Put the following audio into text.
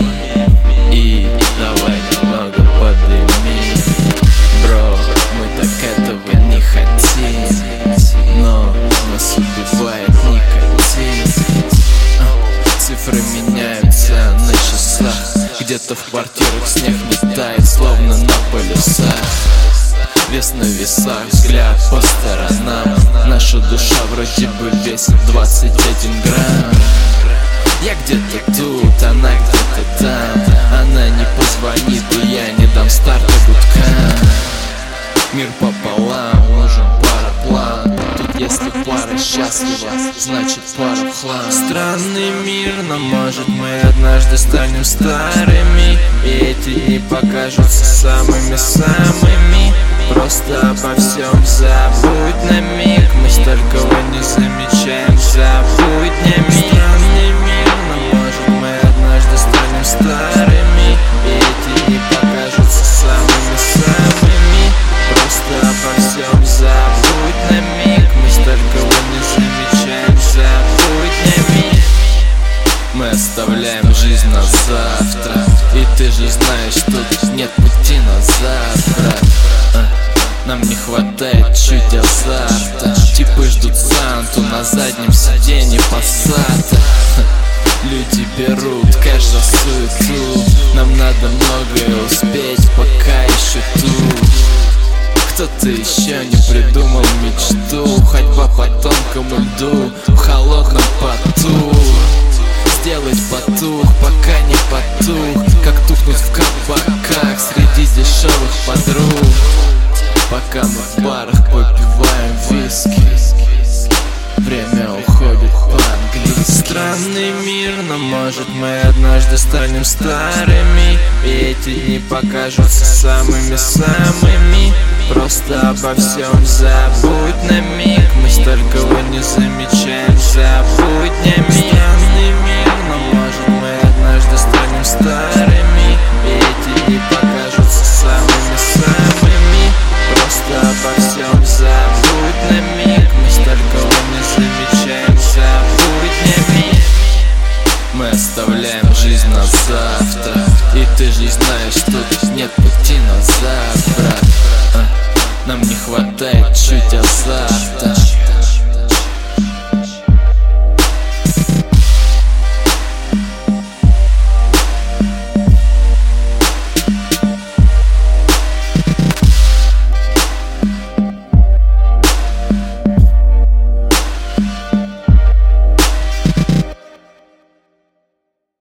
И давай немного подними. Бро, мы так этого не хотим, но нас убивает никотин. Цифры меняются на часах. Где-то в квартирах снег не тает, словно на полюсах. Вес на весах, взгляд по сторонам. Наша душа вроде бы весит 21 грамм. Я где-то тут, она где-то там. Она не позвонит, и я не дам старта гудкам. Мир пополам, нужен параплан. Тут если пара счастлива, значит пара в хлам. Странный мир, но может мы однажды станем старыми, и эти дни покажутся самыми-самыми. Просто обо всем забудь на миг. Мы столького не замечаем за буднями. Странный мир, но может мы однажды станем старыми, и эти дни покажутся самыми-самыми. Просто обо всем забудь на миг. Мы столького не замечаем за буднями. Мы оставляем жизнь на завтра, и ты же знаешь, тут нет пути назад, брат. Нам не хватает чуть азарта. Типы ждут Санту на заднем сиденье Пассата. Люди берут кэш за суету. Нам надо многое успеть, пока еще тут. Кто-то еще не придумал мечту. Ходьба по тонкому льду в холодном поту. Сделать потух, пока не потух. Как тухнуть в кабаках среди дешевых подруг. Пока мы в барах попиваем виски, время уходит по-английски. Странный мир, но может мы однажды станем старыми, и эти дни покажутся самыми-самыми. Просто обо всем забудь на миг. Мы столького не замечаем за буднями. Странный мир, но может мы однажды станем старыми, и эти дни покажутся самыми-самыми. Просто обо всем забудь на миг. Мы столького не замечаем за буднями. Мы оставляем жизнь на завтра, и ты же знаешь, тут нет пути назад, брат. Нам не хватает чуть азарта.